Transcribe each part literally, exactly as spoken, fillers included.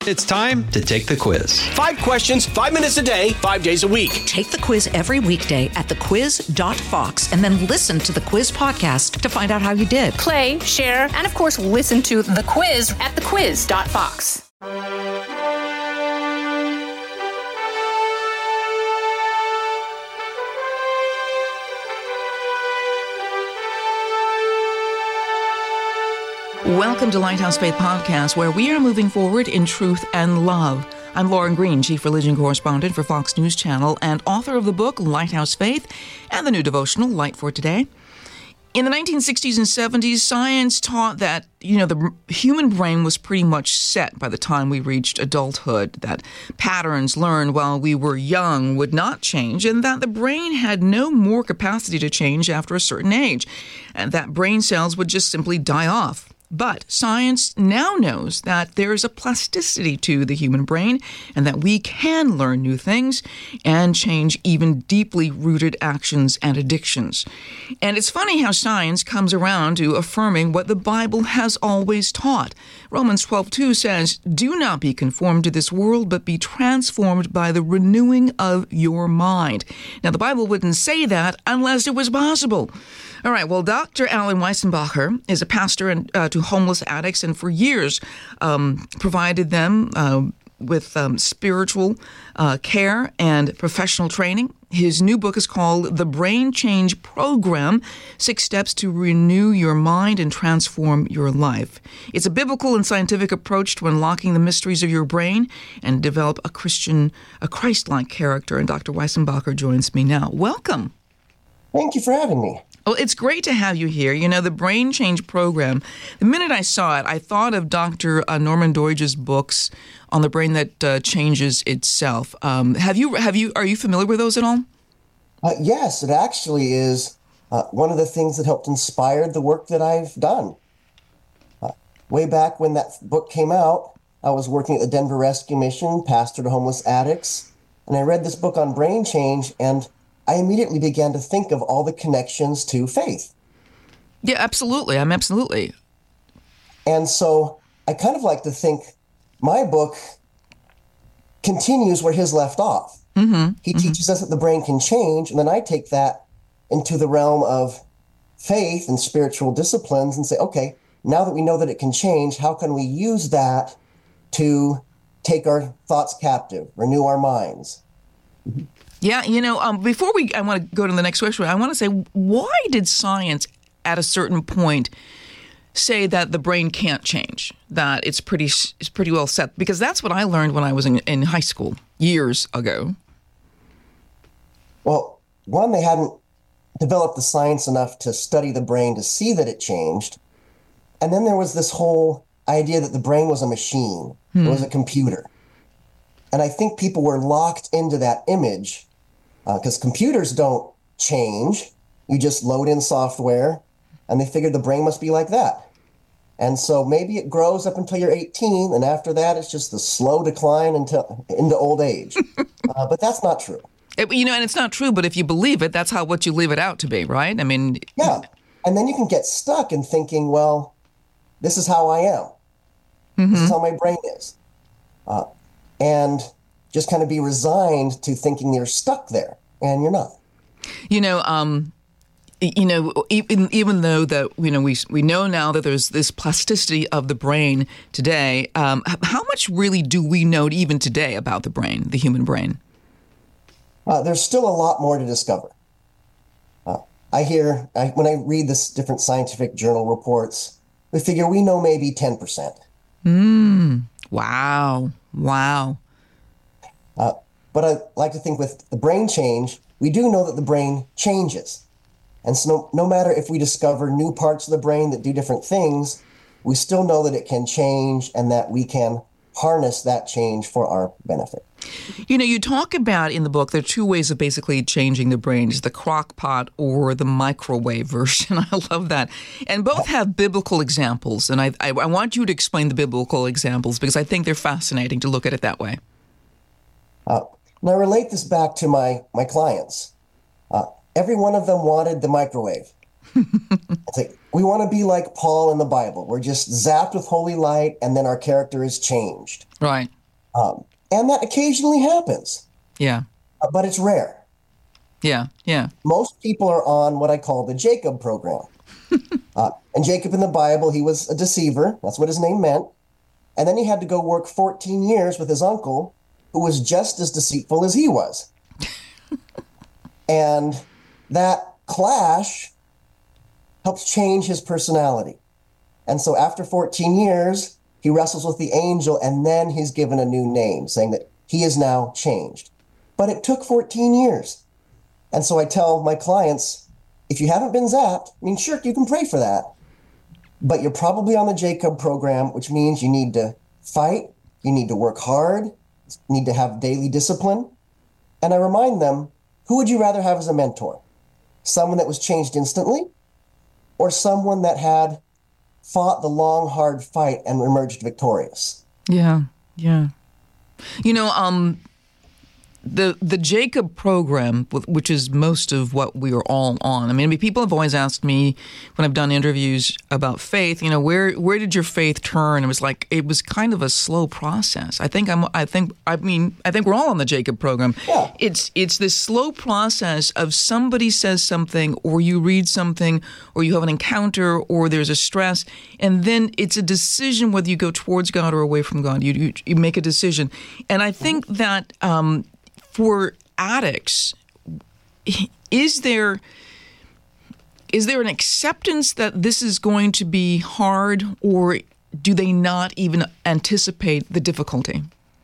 It's time to take the quiz. Five questions, five minutes a day, five days a week. Take the quiz every weekday at the quiz dot fox and then listen to the quiz podcast to find out how you did. Play, share, and of course, listen to the quiz at the quiz dot fox. Welcome to Lighthouse Faith Podcast, where we are moving forward in truth and love. I'm Lauren Green, Chief Religion Correspondent for Fox News Channel and author of the book Lighthouse Faith and the new devotional Light for Today. In the nineteen sixties and seventies, science taught that, you know, the human brain was pretty much set by the time we reached adulthood, that patterns learned while we were young would not change, and that the brain had no more capacity to change after a certain age, and that brain cells would just simply die off. But science now knows that there is a plasticity to the human brain and that we can learn new things and change even deeply rooted actions and addictions. And it's funny how science comes around to affirming what the Bible has always taught. Romans twelve two says, "Do not be conformed to this world, but be transformed by the renewing of your mind." Now, the Bible wouldn't say that unless it was possible. All right, well, Doctor Alan Weissenbacher is a pastor and, uh, to homeless addicts and for years um, provided them uh, with um, spiritual uh, care and professional training. His new book is called The Brain Change Program, Six Steps to Renew Your Mind and Transform Your Life. It's a biblical and scientific approach to unlocking the mysteries of your brain and develop a Christian, a Christ-like character. And Doctor Weissenbacher joins me now. Welcome. Thank you for having me. Well, it's great to have you here. You know, the Brain Change Program, the minute I saw it, I thought of Doctor Uh, Norman Doidge's books on the brain that uh, changes itself. Um, have you, have you, are you familiar with those at all? Uh, yes, it actually is uh, one of the things that helped inspire the work that I've done. Uh, way back when that book came out, I was working at the Denver Rescue Mission, pastor to homeless addicts, and I read this book on brain change, and I immediately began to think of all the connections to faith. Yeah, absolutely. I'm absolutely. And so I kind of like to think my book continues where his left off. Mm-hmm. He mm-hmm. teaches us that the brain can change, and then I take that into the realm of faith and spiritual disciplines and say, okay, now that we know that it can change, how can we use that to take our thoughts captive, renew our minds? Mm-hmm. Yeah, you know, um, before we, I want to go to the next question, I want to say, why did science at a certain point say that the brain can't change, that it's pretty it's pretty well set? Because that's what I learned when I was in, in high school years ago. Well, one, they hadn't developed the science enough to study the brain to see that it changed. And then there was this whole idea that the brain was a machine, hmm. it was a computer. And I think people were locked into that image because uh, computers don't change. You just load in software, and they figured the brain must be like that. And so maybe it grows up until you're eighteen, and after that, it's just the slow decline until into old age. uh, but that's not true. It, you know, and it's not true, but if you believe it, that's how what you leave it out to be, right? I mean... Yeah, and then you can get stuck in thinking, well, this is how I am. Mm-hmm. This is how my brain is. Uh, and just kind of be resigned to thinking you're stuck there, and you're not. You know, um, you know, even even though that you know we we know now that there's this plasticity of the brain today, um, how much really do we know even today about the brain, the human brain? Uh, there's still a lot more to discover. Uh, I hear I, when I read this different scientific journal reports, we figure we know maybe ten percent. Mm, wow, wow. Uh, but I like to think with the brain change, we do know that the brain changes. And so no, no matter if we discover new parts of the brain that do different things, we still know that it can change and that we can harness that change for our benefit. You know, you talk about in the book, there are two ways of basically changing the brain. It's the crock pot or the microwave version. I love that. And both have biblical examples. And I, I, I want you to explain the biblical examples because I think they're fascinating to look at it that way. Uh, and I relate this back to my, my clients. Uh, every one of them wanted the microwave. It's like, we want to be like Paul in the Bible. We're just zapped with holy light, and then our character is changed. Right. Um, and that occasionally happens. Yeah. Uh, but it's rare. Yeah, yeah. Most people are on what I call the Jacob program. uh, and Jacob in the Bible, he was a deceiver. That's what his name meant. And then he had to go work fourteen years with his uncle, who was just as deceitful as he was. And that clash helps change his personality. And so after fourteen years, he wrestles with the angel, and then he's given a new name, saying that he is now changed. But it took fourteen years. And so I tell my clients, if you haven't been zapped, I mean, sure, you can pray for that, but you're probably on the Jacob program, which means you need to fight, you need to work hard, you need to have daily discipline. And I remind them, who would you rather have as a mentor? Someone that was changed instantly, or someone that had fought the long, hard fight and emerged victorious? Yeah, yeah. You know, um, the the Jacob program, which is most of what we are all on. I mean, people have always asked me when I've done interviews about faith, you know, where where did your faith turn? It was like it was kind of a slow process. I think I'm. I think I mean I think we're all on the Jacob program. Yeah. It's it's this slow process of somebody says something, or you read something, or you have an encounter, or there's a stress, and then it's a decision whether you go towards God or away from God. You you, you make a decision, and I think that. Um, For addicts, is there is there an acceptance that this is going to be hard, or do they not even anticipate the difficulty?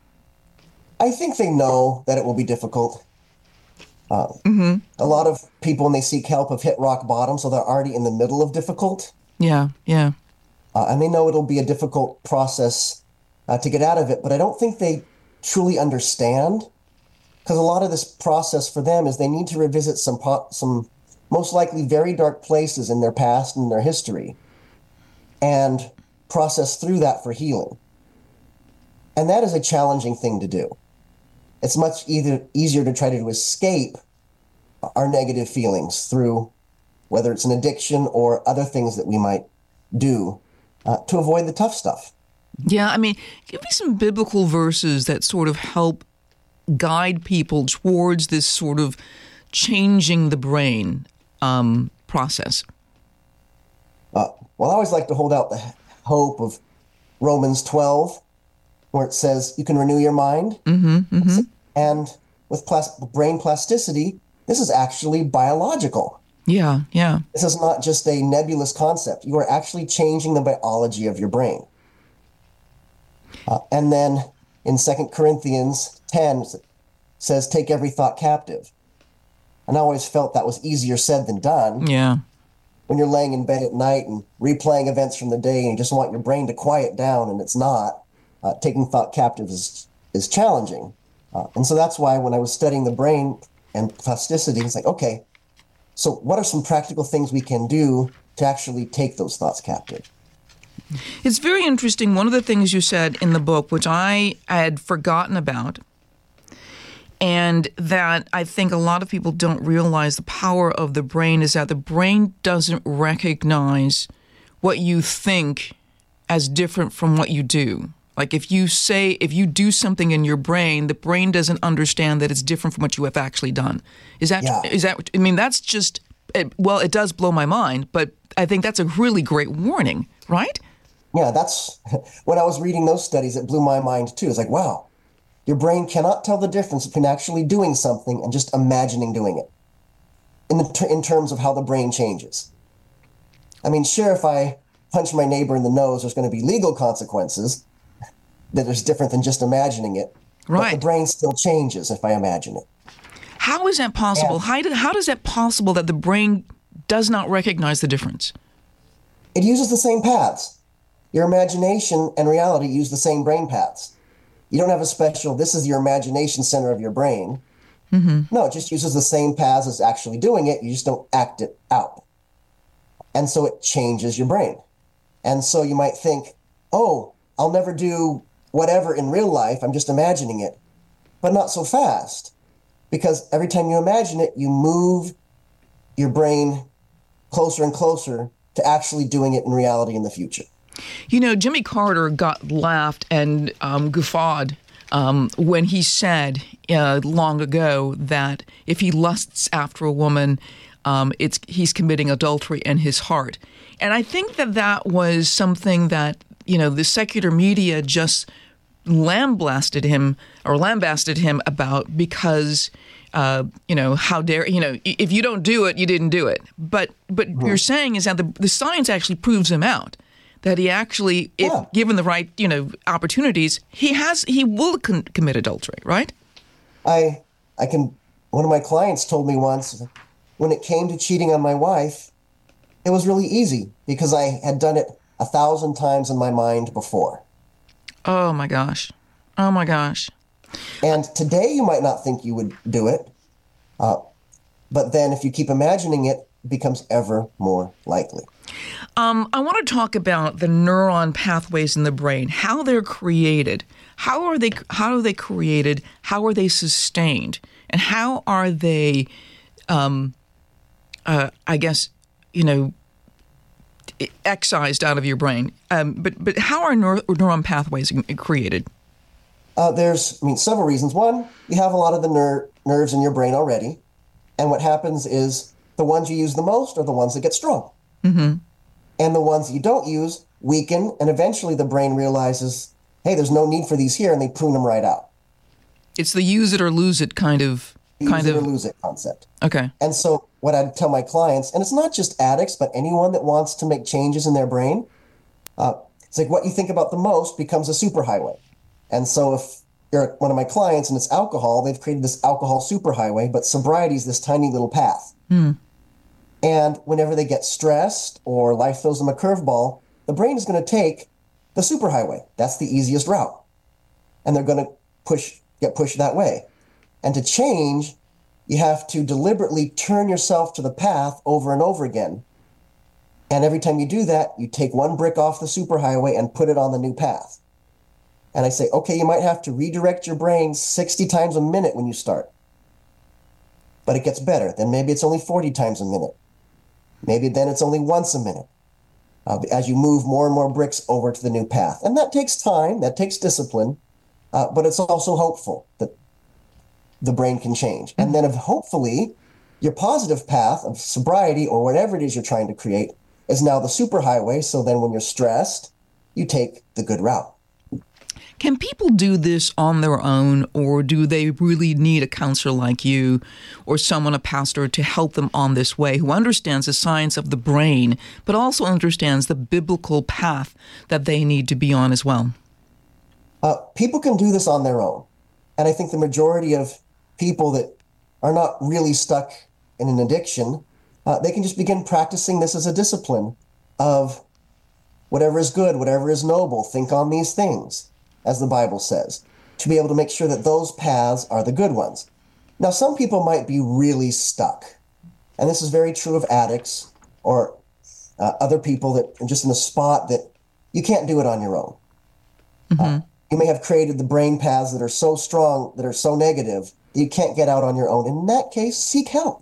I think they know that it will be difficult. Uh, mm-hmm. A lot of people, when they seek help, have hit rock bottom, so they're already in the middle of difficult. Yeah, yeah. Uh, and they know it'll be a difficult process uh, to get out of it, but I don't think they truly understand. Because a lot of this process for them is they need to revisit some po- some most likely very dark places in their past and their history and process through that for healing. And that is a challenging thing to do. It's much either easier to try to escape our negative feelings through whether it's an addiction or other things that we might do uh, to avoid the tough stuff. Yeah, I mean, give me some biblical verses that sort of help guide people towards this sort of changing the brain um, process? Uh, well, I always like to hold out the hope of Romans twelve, where it says you can renew your mind. Mm-hmm, mm-hmm. And with plas- brain plasticity, this is actually biological. Yeah, yeah. This is not just a nebulous concept. You are actually changing the biology of your brain. Uh, and then in Second Corinthians ten, it says, take every thought captive. And I always felt that was easier said than done. Yeah. When you're laying in bed at night and replaying events from the day and you just want your brain to quiet down and it's not, uh, taking thought captive is, is challenging. Uh, and so that's why when I was studying the brain and plasticity, it's like, okay, so what are some practical things we can do to actually take those thoughts captive? It's very interesting. One of the things you said in the book, which I had forgotten about, and that I think a lot of people don't realize the power of the brain, is that the brain doesn't recognize what you think as different from what you do. Like if you say, if you do something in your brain, the brain doesn't understand that it's different from what you have actually done. Is that, Yeah. is that, I mean, that's just, it, well, it does blow my mind, but I think that's a really great warning, right? Yeah, that's, when I was reading those studies, it blew my mind too. It's like, wow, your brain cannot tell the difference between actually doing something and just imagining doing it in, the, in terms of how the brain changes. I mean, sure, if I punch my neighbor in the nose, there's going to be legal consequences that is different than just imagining it. Right. But the brain still changes if I imagine it. How is that possible? Yeah. How, do, how does that possible that the brain does not recognize the difference? It uses the same paths. Your imagination and reality use the same brain paths. You don't have a special, this is your imagination center of your brain. Mm-hmm. No, it just uses the same paths as actually doing it. You just don't act it out. And so it changes your brain. And so you might think, oh, I'll never do whatever in real life. I'm just imagining it. But not so fast. Because every time you imagine it, you move your brain closer and closer to actually doing it in reality in the future. You know, Jimmy Carter got laughed and um, guffawed um, when he said uh, long ago that if he lusts after a woman, um, it's he's committing adultery in his heart. And I think that that was something that, you know, the secular media just lambasted him or lambasted him about because, uh, you know, how dare, you know, if you don't do it, you didn't do it. But but mm-hmm. you're saying is that the, the science actually proves him out. That he actually, if yeah. given the right, you know, opportunities, he has, he will con- commit adultery, right? I, I can. One of my clients told me once, when it came to cheating on my wife, it was really easy because I had done it a thousand times in my mind before. Oh my gosh! Oh my gosh! And today you might not think you would do it, uh, but then if you keep imagining it, it becomes ever more likely. Um, I want to talk about the neuron pathways in the brain, how they're created, how are they, how are they created, how are they sustained, and how are they, um, uh, I guess, you know, excised out of your brain. Um, but but how are neur- neuron pathways created? Uh, there's, I mean, several reasons. One, you have a lot of the ner- nerves in your brain already, and what happens is the ones you use the most are the ones that get strong. Mm-hmm. And the ones you don't use weaken, and eventually the brain realizes, hey, there's no need for these here, and they prune them right out. It's the use it or lose it kind of use kind it of or lose it concept. Okay. And so what I'd tell my clients, and it's not just addicts, but anyone that wants to make changes in their brain, uh, it's like what you think about the most becomes a superhighway. And so if you're one of my clients and it's alcohol, they've created this alcohol superhighway, but sobriety is this tiny little path. Mm. And whenever they get stressed or life throws them a curveball, the brain is going to take the superhighway. That's the easiest route. And they're going to push, get pushed that way. And to change, you have to deliberately turn yourself to the path over and over again. And every time you do that, you take one brick off the superhighway and put it on the new path. And I say, okay, you might have to redirect your brain sixty times a minute when you start. But it gets better. Then maybe it's only forty times a minute. Maybe then it's only once a minute uh, as you move more and more bricks over to the new path. And that takes time, that takes discipline, uh, but it's also hopeful that the brain can change. And then if hopefully your positive path of sobriety or whatever it is you're trying to create is now the superhighway. So then when you're stressed, you take the good route. Can people do this on their own, or do they really need a counselor like you or someone, a pastor, to help them on this way, who understands the science of the brain, but also understands the biblical path that they need to be on as well? Uh, people can do this on their own. And I think the majority of people that are not really stuck in an addiction, uh, they can just begin practicing this as a discipline of whatever is good, whatever is noble, think on these things, as the Bible says, to be able to make sure that those paths are the good ones. Now, some people might be really stuck, and this is very true of addicts or uh, other people that are just in a spot that you can't do it on your own. Mm-hmm. Uh, you may have created the brain paths that are so strong, that are so negative, that you can't get out on your own. In that case, seek help.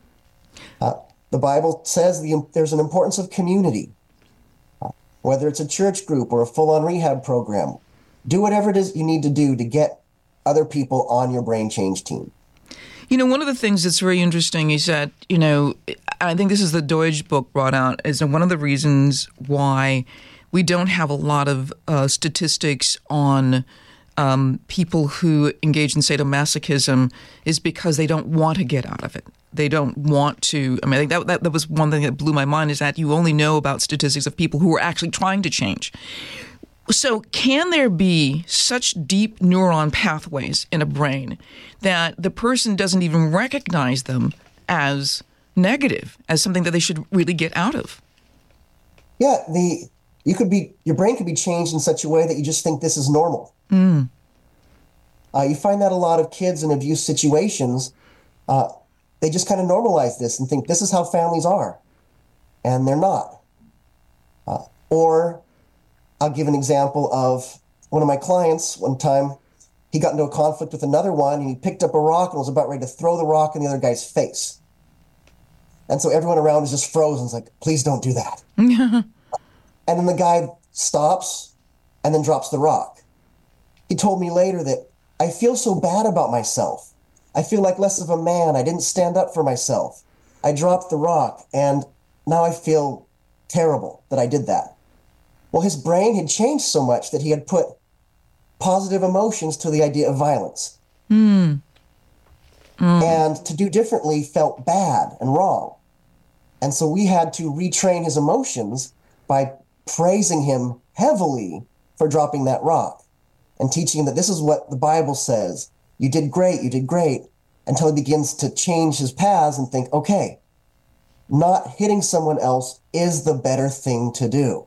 Uh, the Bible says the, there's an importance of community, uh, whether it's a church group or a full-on rehab program. Do whatever it is you need to do to get other people on your brain change team. You know, one of the things that's very interesting is that, you know, I think this is the Deutsch book brought out, is that one of the reasons why we don't have a lot of uh, statistics on um, people who engage in sadomasochism is because they don't want to get out of it. They don't want to. I mean, I think that, that, that was one thing that blew my mind, is that you only know about statistics of people who are actually trying to change. So can there be such deep neuron pathways in a brain that the person doesn't even recognize them as negative, as something that they should really get out of? Yeah, the you could be your brain could be changed in such a way that you just think this is normal. Mm. Uh, you find that a lot of kids in abuse situations, uh, they just kind of normalize this and think this is how families are, and they're not. Uh, or I'll give an example of one of my clients. One time, he got into a conflict with another one, and he picked up a rock and was about ready to throw the rock in the other guy's face. And so everyone around is just frozen. It's like, please don't do that. And then the guy stops and then drops the rock. He told me later that I feel so bad about myself. I feel like less of a man. I didn't stand up for myself. I dropped the rock, and now I feel terrible that I did that. Well, his brain had changed so much that he had put positive emotions to the idea of violence. Mm. Mm. And to do differently felt bad and wrong. And so we had to retrain his emotions by praising him heavily for dropping that rock and teaching him that this is what the Bible says. You did great, you did great, until he begins to change his paths and think, okay, not hitting someone else is the better thing to do.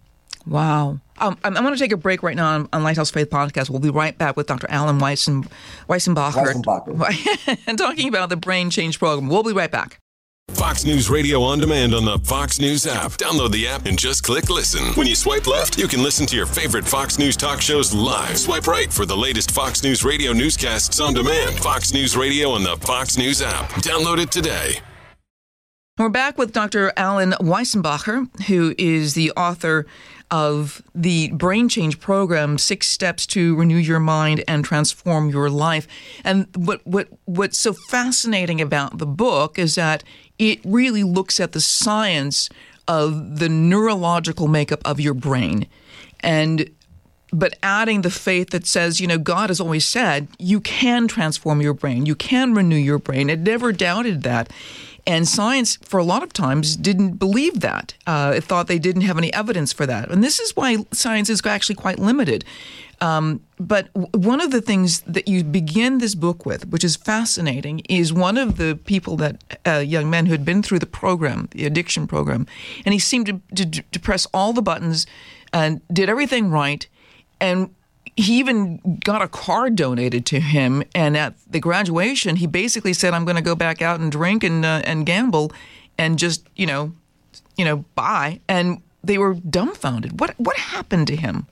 Wow. Um, I'm, I'm going to take a break right now on, on Lighthouse Faith Podcast. We'll be right back with Doctor Alan Weissen, Weissenbacher, Weissenbacher. and talking about the Brain Change Program. We'll be right back. Fox News Radio on demand on the Fox News app. Download the app and just click listen. When you swipe left, you can listen to your favorite Fox News talk shows live. Swipe right for the latest Fox News Radio newscasts on demand. Fox News Radio on the Fox News app. Download it today. We're back with Doctor Alan Weissenbacher, who is the author of the Brain Change Program, Six Steps to Renew Your Mind and Transform Your Life. And what what what's so fascinating about the book is that it really looks at the science of the neurological makeup of your brain. And but adding the faith that says, you know, God has always said you can transform your brain, you can renew your brain. It never doubted that. And science, for a lot of times, didn't believe that. Uh, it thought they didn't have any evidence for that. And this is why science is actually quite limited. Um, but w- one of the things that you begin this book with, which is fascinating, is one of the people that, uh, young men who had been through the program, the addiction program, and he seemed to, to, to press all the buttons and did everything right. And he even got a car donated to him, and at the graduation, he basically said, "I'm going to go back out and drink and uh, and gamble, and just you know, you know, bye." And they were dumbfounded. What what happened to him?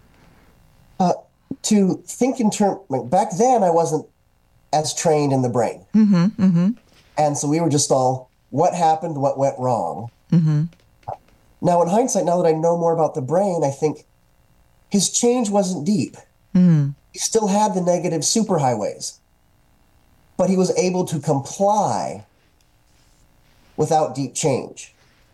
Uh, to think in terms, like back then, I wasn't as trained in the brain, Mm-hmm. Mm-hmm. and so we were just all, what happened, what went wrong. Mm-hmm. Now, in hindsight, now that I know more about the brain, I think his change wasn't deep. Mm. He still had the negative superhighways, but he was able to comply without deep change.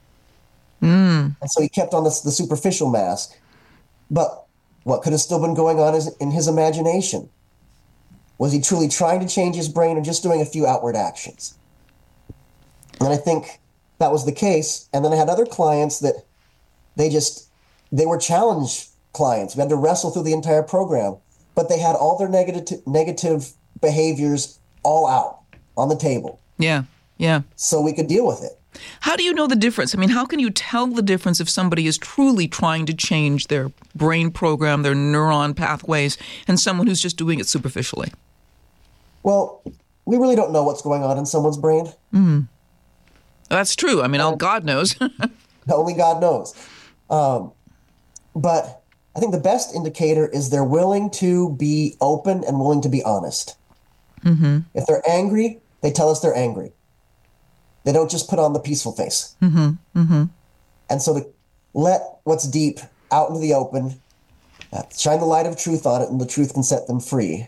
Mm. And so he kept on the, the superficial mask. But what could have still been going on is in his imagination? Was he truly trying to change his brain or just doing a few outward actions? And I think that was the case. And then I had other clients that they just, they were challenged clients. We had to wrestle through the entire program, but they had all their negative negative behaviors all out on the table. Yeah, yeah. So we could deal with it. How do you know the difference? I mean, how can you tell the difference if somebody is truly trying to change their brain program, their neuron pathways, and someone who's just doing it superficially? Well, we really don't know what's going on in someone's brain. Mm. That's true. I mean, all God knows. Only God knows. Um, but I think the best indicator is they're willing to be open and willing to be honest. Mm-hmm. If they're angry, they tell us they're angry. They don't just put on the peaceful face. Mm-hmm. Mm-hmm. And so to let what's deep out into the open, uh, shine the light of truth on it, and the truth can set them free.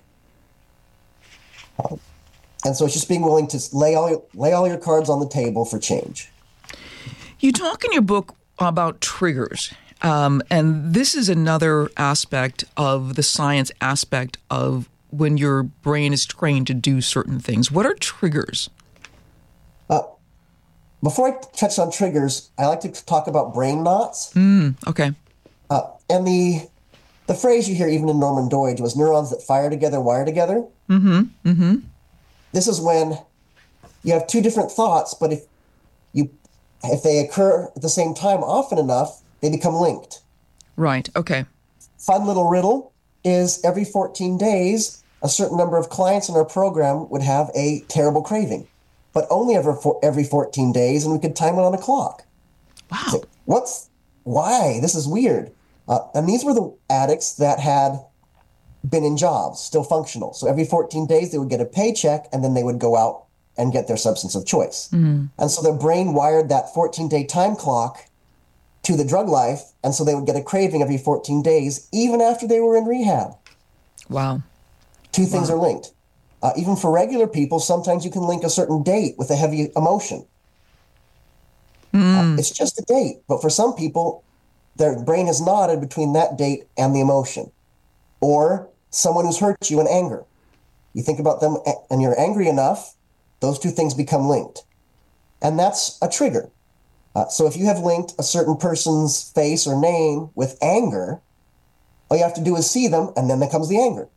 Um, and so it's just being willing to lay all your, lay all your cards on the table for change. You talk in your book about triggers. Um, and this is another aspect of the science aspect of when your brain is trained to do certain things. What are triggers? Uh, before I touch on triggers, I like to talk about brain knots. Mm, okay. Uh, and the the phrase you hear even in Norman Doidge was neurons that fire together, wire together. Mm-hmm. Mm-hmm. This is when you have two different thoughts, but if you if they occur at the same time often enough, they become linked. Right. Okay. Fun little riddle is every fourteen days, a certain number of clients in our program would have a terrible craving, but only every, every fourteen days, and we could time it on a clock. Wow. So what's, why? This is weird. Uh, and these were the addicts that had been in jobs, still functional. So every fourteen days, they would get a paycheck, and then they would go out and get their substance of choice. Mm-hmm. And so their brain wired that fourteen-day time clock to the drug life, and so they would get a craving every fourteen days, even after they were in rehab. Wow. Two things wow. are linked. Uh, even for regular people, sometimes you can link a certain date with a heavy emotion. Mm. Uh, it's just a date, but for some people, their brain is knotted between that date and the emotion. Or someone who's hurt you in anger. You think about them and you're angry enough, those two things become linked. And that's a trigger. Uh, so if you have linked a certain person's face or name with anger, all you have to do is see them, and then there comes the anger.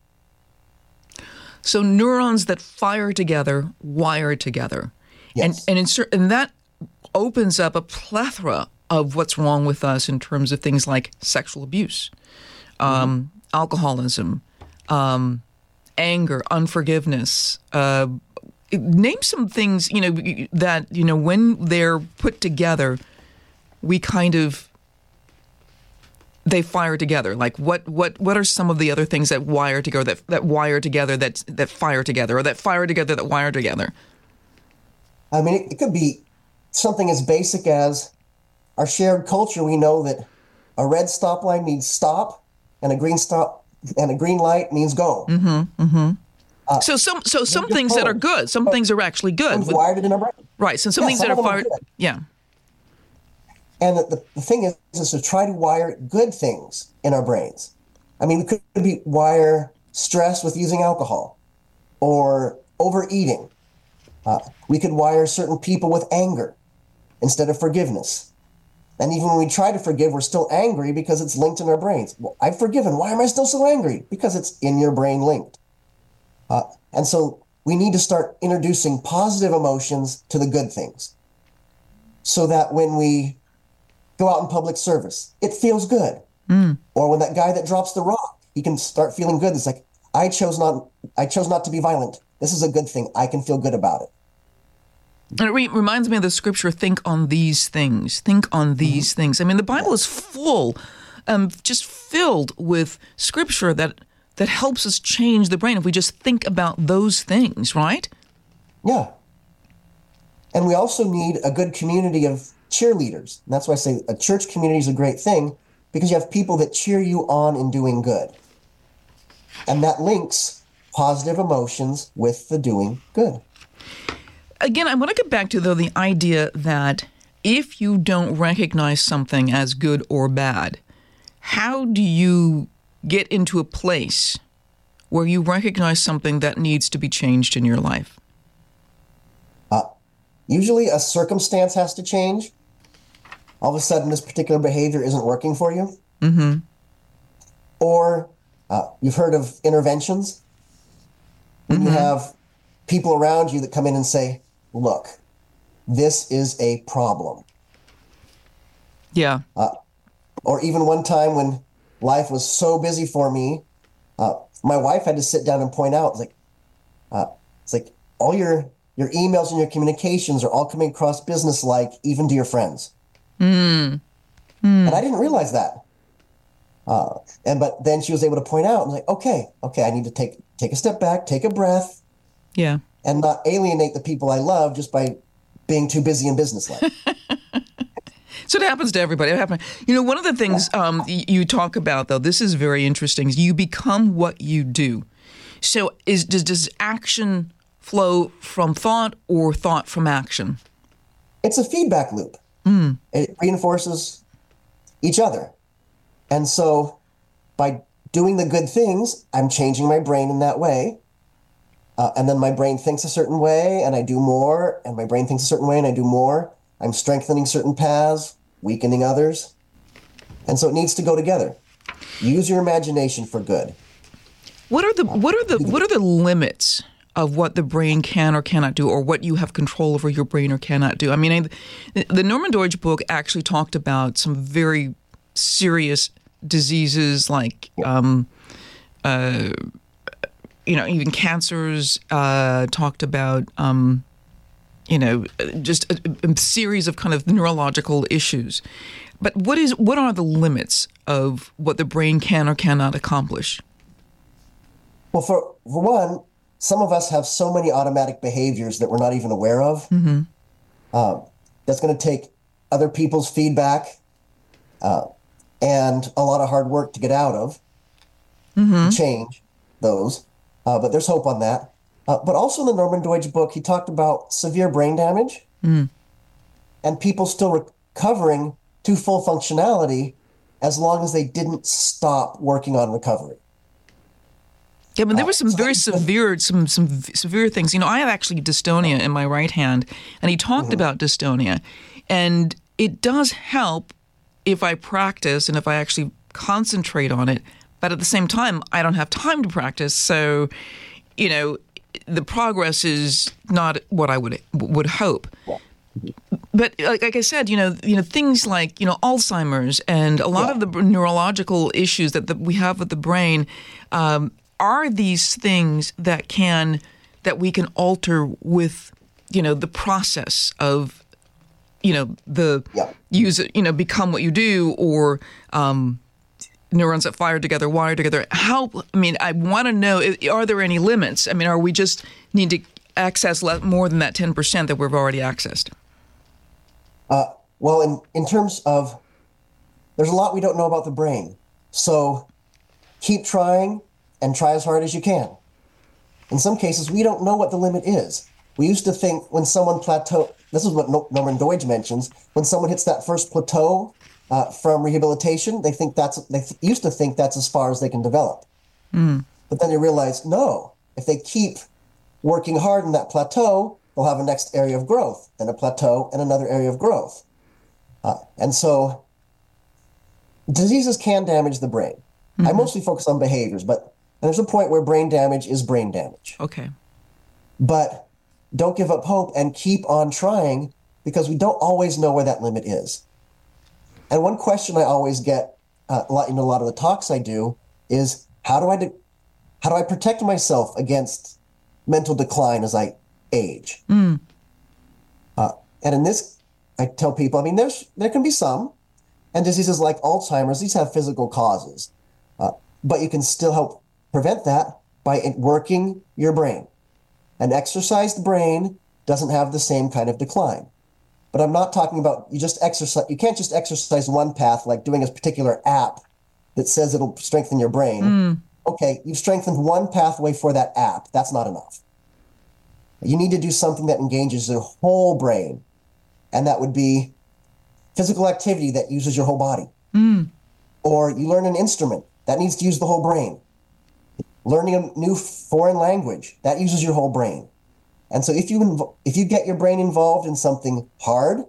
So neurons that fire together, wire together. Yes. And, and, insert, and that opens up a plethora of what's wrong with us in terms of things like sexual abuse, um, mm-hmm. alcoholism, um, anger, unforgiveness. Uh, name some things, you know, that, you know, when they're put together, we kind of, they fire together. Like what, what, what are some of the other things that wire together, that, that wire together, that, that fire together, or that fire together, that wire together? I mean, it, it could be something as basic as our shared culture. We know that a red stop line means stop, and a green stop and a green light means go. Mm-hmm, mm-hmm. Uh, so some so some things that are good, some things are actually good. With, wired it in our brain. Right. So some yeah, things some that are fired. Are yeah. And the, the thing is, is to try to wire good things in our brains. I mean, we could be wire stress with using alcohol or overeating. Uh, we could wire certain people with anger instead of forgiveness. And even when we try to forgive, we're still angry because it's linked in our brains. Well, I've forgiven. Why am I still so angry? Because it's in your brain linked. Uh, and so we need to start introducing positive emotions to the good things so that when we go out in public service, it feels good. Mm. Or when that guy that drops the rock, he can start feeling good. It's like, I chose not, I chose not to be violent. This is a good thing. I can feel good about it. And it re- reminds me of the scripture, think on these things. Think on these mm-hmm. things. I mean, the Bible is full, um, just filled with scripture that that helps us change the brain if we just think about those things, right? Yeah. And we also need a good community of cheerleaders. And that's why I say a church community is a great thing, because you have people that cheer you on in doing good. And that links positive emotions with the doing good. Again, I want to get back to, though, the idea that if you don't recognize something as good or bad, how do you get into a place where you recognize something that needs to be changed in your life? Uh, usually a circumstance has to change. All of a sudden, this particular behavior isn't working for you. Mm-hmm. Or uh, you've heard of interventions. When mm-hmm. you have people around you that come in and say, look, this is a problem. Yeah. Uh, or even one time when life was so busy for me, uh, my wife had to sit down and point out, it's like, uh, it's like all your your emails and your communications are all coming across business-like, even to your friends. Mm. Mm. And I didn't realize that. Uh, and but then she was able to point out, and like, okay, okay, I need to take take a step back, take a breath, yeah, and not alienate the people I love just by being too busy and business-like. So it happens to everybody. It happens. You know, one of the things um, you talk about, though, this is very interesting, is you become what you do. So is does, does action flow from thought or thought from action? It's a feedback loop. Mm. It reinforces each other. And so by doing the good things, I'm changing my brain in that way. Uh, and then my brain thinks a certain way, and I do more. And my brain thinks a certain way, and I do more. I'm strengthening certain paths, weakening others. And so it needs to go together. Use your imagination for good. What are the what are the what are the limits of what the brain can or cannot do, or what you have control over your brain or cannot do? I mean, I, the Norman Doidge book actually talked about some very serious diseases like um, uh, you know, even cancers, uh, talked about um, you know, just a, a series of kind of neurological issues. But what is what are the limits of what the brain can or cannot accomplish? Well, for, for one, some of us have so many automatic behaviors that we're not even aware of. Mm-hmm. Uh, that's going to take other people's feedback uh, and a lot of hard work to get out of, mm-hmm. change those. Uh, but there's hope on that. Uh, but also in the Norman Doidge book, he talked about severe brain damage mm. and people still recovering to full functionality as long as they didn't stop working on recovery. Yeah, but there were some very severe, some some severe things. You know, I have actually dystonia in my right hand, and he talked mm-hmm. about dystonia, and it does help if I practice and if I actually concentrate on it. But at the same time, I don't have time to practice, so you know, the progress is not what I would would hope. But like, like I said, you know, you know things like you know Alzheimer's and a lot yeah. of the neurological issues that the, we have with the brain. Um, Are these things that can that we can alter with, you know, the process of, you know, the yeah. use it, you know, become what you do, or um, neurons that fire together, wire together? How? I mean, I want to know: are there any limits? I mean, are we just need to access more than that ten percent that we've already accessed? Uh, well, in in terms of, there's a lot we don't know about the brain, so keep trying. And try as hard as you can. In some cases, we don't know what the limit is. We used to think when someone plateau, this is what Norman Doidge mentions, when someone hits that first plateau uh, from rehabilitation, they think that's they th- used to think that's as far as they can develop. Mm. But then they realize, no, if they keep working hard in that plateau, they'll have a next area of growth, and a plateau, and another area of growth. Uh, and so diseases can damage the brain. Mm-hmm. I mostly focus on behaviors, but there's a point where brain damage is brain damage. Okay. But don't give up hope and keep on trying, because we don't always know where that limit is. And one question I always get uh, a lot in a lot of the talks I do is, how do I de- how do I protect myself against mental decline as I age? Mm. Uh, and in this, I tell people, I mean, there's there can be some, and diseases like Alzheimer's, these have physical causes, uh, but you can still help prevent that by working your brain. An exercised brain doesn't have the same kind of decline. But I'm not talking about you just exercise. You can't just exercise one path, like doing a particular app that says it'll strengthen your brain. Mm. Okay, you've strengthened one pathway for that app. That's not enough. You need to do something that engages your whole brain. And that would be physical activity that uses your whole body. Mm. Or you learn an instrument that needs to use the whole brain. Learning a new foreign language, that uses your whole brain. And so if you inv- if you get your brain involved in something hard,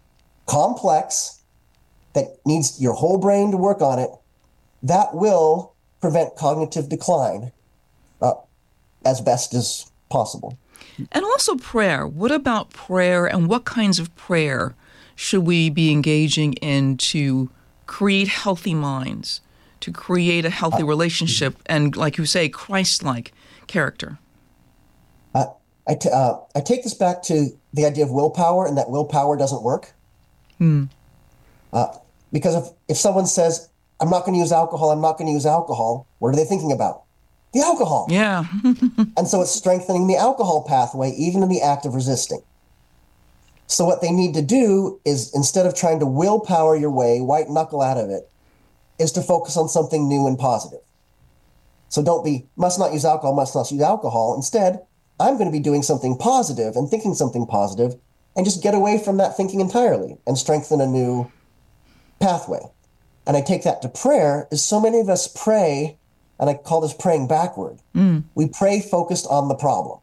complex, that needs your whole brain to work on it, that will prevent cognitive decline uh, as best as possible. And also prayer. What about prayer, and what kinds of prayer should we be engaging in to create healthy minds, to create a healthy relationship, and, like you say, Christ-like character? Uh, I, t- uh, I take this back to the idea of willpower, and that willpower doesn't work. Hmm. Uh, because if, if someone says, I'm not going to use alcohol, I'm not going to use alcohol, what are they thinking about? The alcohol. Yeah. And so it's strengthening the alcohol pathway, even in the act of resisting. So what they need to do is, instead of trying to willpower your way, white knuckle out of it, is to focus on something new and positive. So don't be, must not use alcohol, must not use alcohol. Instead, I'm going to be doing something positive and thinking something positive, and just get away from that thinking entirely and strengthen a new pathway. And I take that to prayer, is so many of us pray, and I call this praying backward. Mm. We pray focused on the problem.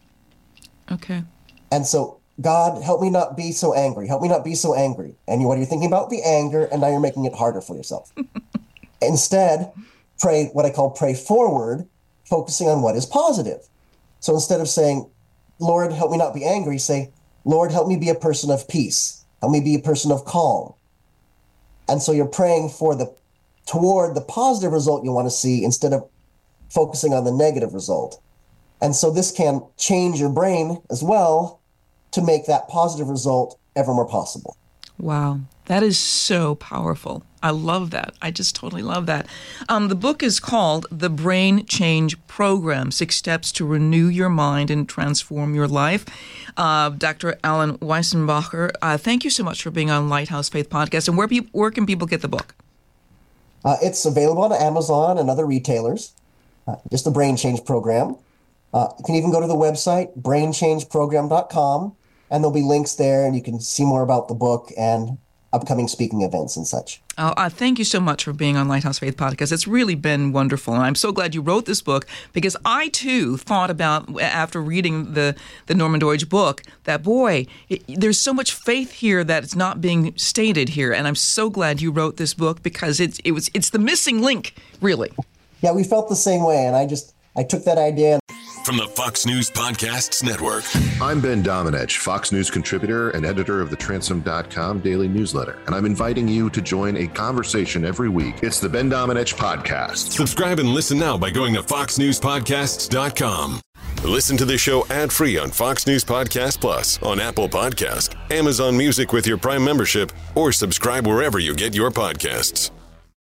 Okay. And so, God, help me not be so angry. Help me not be so angry. And you, what are you thinking about? The anger, and now you're making it harder for yourself. Instead, pray what I call pray forward, focusing on what is positive. So instead of saying, Lord, help me not be angry, say, Lord, help me be a person of peace. Help me be a person of calm. And so you're praying for the toward the positive result you want to see, instead of focusing on the negative result. And so this can change your brain as well, to make that positive result ever more possible. Wow. That is so powerful. I love that. I just totally love that. Um, the book is called The Brain Change Program, Six Steps to Renew Your Mind and Transform Your Life. Uh, Doctor Alan Weissenbacher, uh, thank you so much for being on Lighthouse Faith Podcast. And where, pe- where can people get the book? Uh, it's available on Amazon and other retailers, uh, just the Brain Change Program. Uh, you can even go to the website, brain change program dot com, and there'll be links there, and you can see more about the book and upcoming speaking events and such. Oh, uh, thank you so much for being on Lighthouse Faith Podcast. It's really been wonderful, and I'm so glad you wrote this book, because I, too, thought about, after reading the, the Norman Doidge book, that, boy, it, there's so much faith here that it's not being stated here, and I'm so glad you wrote this book, because it's, it was, it's the missing link, really. Yeah, we felt the same way, and I just, I took that idea. From the Fox News Podcasts Network. I'm Ben Domenech, Fox News contributor and editor of the Transom dot com daily newsletter, and I'm inviting you to join a conversation every week. It's the Ben Domenech Podcast. Subscribe and listen now by going to fox news podcasts dot com. Listen to the show ad-free on Fox News Podcast Plus, on Apple Podcast, Amazon Music with your Prime membership, or subscribe wherever you get your podcasts.